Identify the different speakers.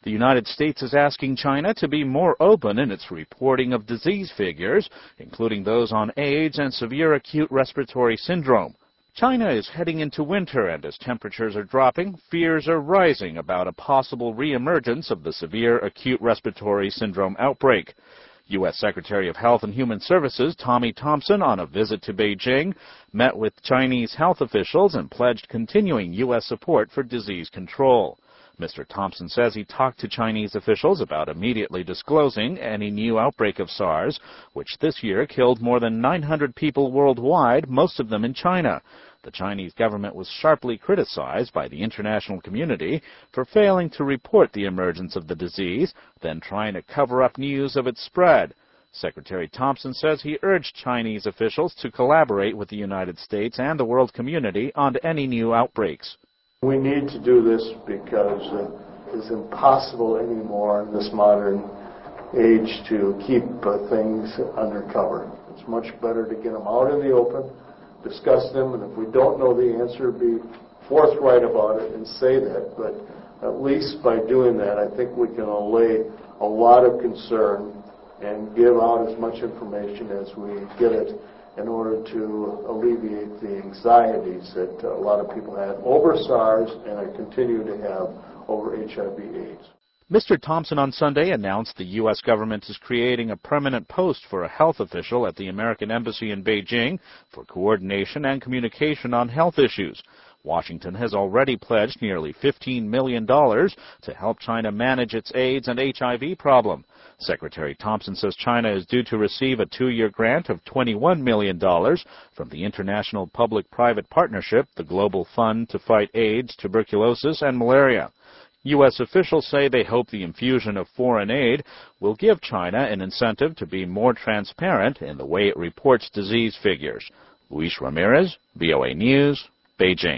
Speaker 1: The United States is asking China to be more open in its reporting of disease figures, including those on AIDS and severe acute respiratory syndrome. China is heading into winter, and as temperatures are dropping, fears are rising about a possible reemergence of the severe acute respiratory syndrome outbreak. U.S. Secretary of Health and Human Services Tommy Thompson, on a visit to Beijing, met with Chinese health officials and pledged continuing U.S. support for disease control. Mr. Thompson says he talked to Chinese officials about immediately disclosing any new outbreak of SARS, which this year killed more than 900 people worldwide, most of them in China. The Chinese government was sharply criticized by the international community for failing to report the emergence of the disease, then trying to cover up news of its spread. Secretary Thompson says he urged Chinese officials to collaborate with the United States and the world community on any new outbreaks.
Speaker 2: We need to do this because it's impossible anymore in this modern age to keep things undercover. It's much better to get them out in the open, discuss them, and if we don't know the answer, be forthright about it and say that. But at least by doing that, I think we can allay a lot of concern and give out as much information as we get it in order to alleviate the anxieties that a lot of people had over SARS and are continuing to have over HIV/AIDS.
Speaker 1: Mr. Thompson on Sunday announced the U.S. government is creating a permanent post for a health official at the American Embassy in Beijing for coordination and communication on health issues. Washington has already pledged nearly $15 million to help China manage its AIDS and HIV problem. Secretary Thompson says China is due to receive a 2-year grant of $21 million from the International Public-Private Partnership, the global fund to fight AIDS, tuberculosis, and malaria. U.S. officials say they hope the infusion of foreign aid will give China an incentive to be more transparent in the way it reports disease figures. Luis Ramirez, VOA News, Beijing.